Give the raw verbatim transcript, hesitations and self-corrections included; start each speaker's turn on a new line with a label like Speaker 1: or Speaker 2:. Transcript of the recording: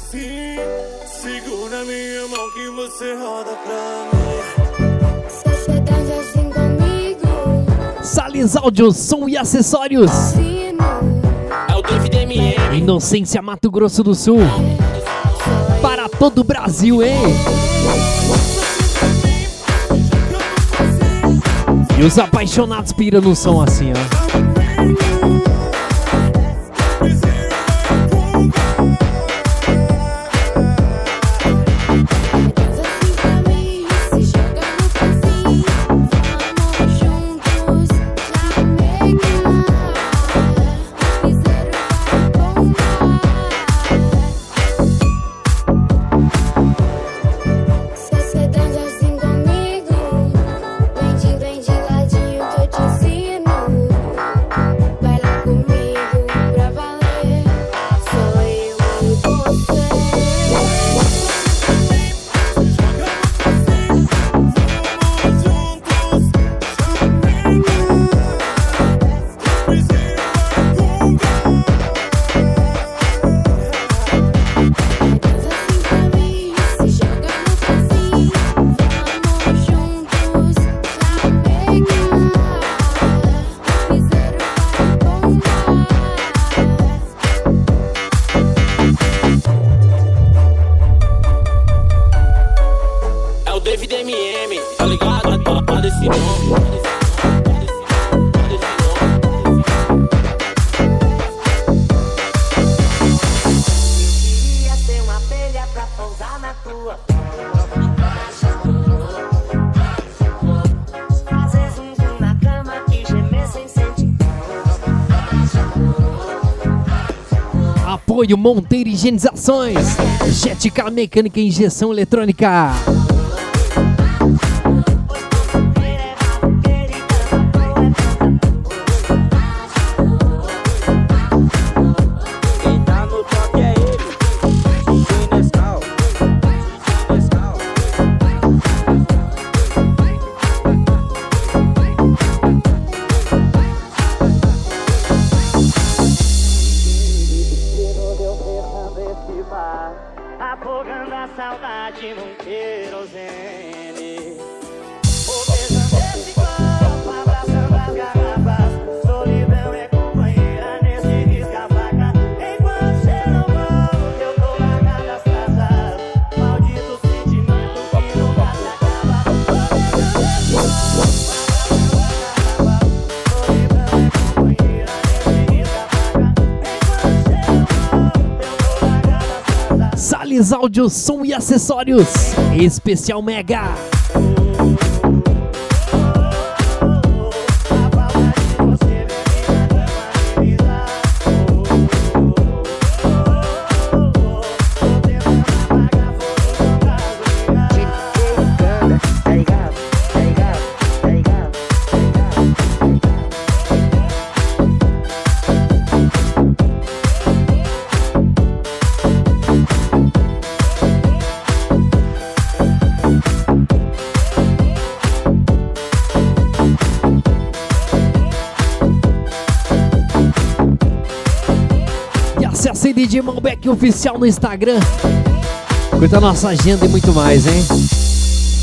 Speaker 1: assim. Segura minha mão que você roda pra mim.
Speaker 2: Você dança assim comigo.
Speaker 3: Salles Áudio, som e acessórios.
Speaker 1: É o David M M.
Speaker 3: Inocência, Mato Grosso do Sul. Para todo o Brasil, hein? E os apaixonados piram no som assim, ó. Apoio Monteiro Higienizações, Jetica Mecânica e Injeção Eletrônica.
Speaker 4: Afogando a saudade num querosene. O beijão desse copo, abraçando as garrafas. Solidão é companheira nesse risca-faca. Enquanto você não volta, eu tô largado as casas. Maldito sentimento que nunca se acaba. O beijão desse copo, abraçando as garrafas. Solidão é companheira nesse risca-faca. Enquanto você não volta, eu tô largado as casas.
Speaker 3: Salles Áudio, som e acessórios. Especial Mega. Acesse aí D J Malbec Oficial no Instagram. Curta a nossa agenda e muito mais, hein?